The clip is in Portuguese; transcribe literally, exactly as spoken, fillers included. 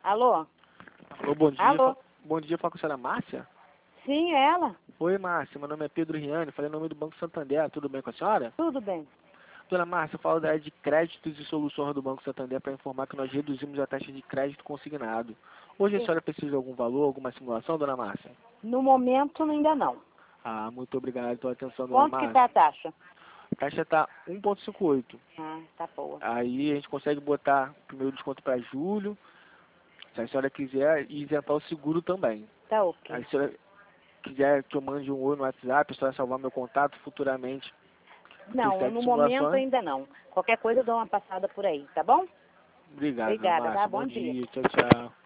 Alô? Alô, bom dia. Alô? Fa- Bom dia, fala com a senhora Márcia? Sim, é ela. Oi, Márcia, meu nome é Pedro Riani, falei em nome do Banco Santander, tudo bem com a senhora? Tudo bem. Dona Márcia, eu falo da área de créditos e soluções do Banco Santander para informar que nós reduzimos a taxa de crédito consignado. Hoje a senhora precisa de algum valor, alguma simulação, dona Márcia? No momento ainda não. Ah, muito obrigado pela atenção, dona Quanto que Márcia. tá a taxa? A taxa está um vírgula cinquenta e oito. Ah, tá boa. Aí a gente consegue botar o primeiro desconto para julho, se a senhora quiser, e isentar o seguro também. Tá Aí ok. se a senhora quiser que eu mande um oi no WhatsApp, a senhora salvar meu contato futuramente. Não, Precisar de no momento simulações? ainda não. Qualquer coisa eu dou uma passada por aí, tá bom? Obrigado, dona Obrigada, tá? Márcia. Bom Bom dia. dia. Tchau, tchau.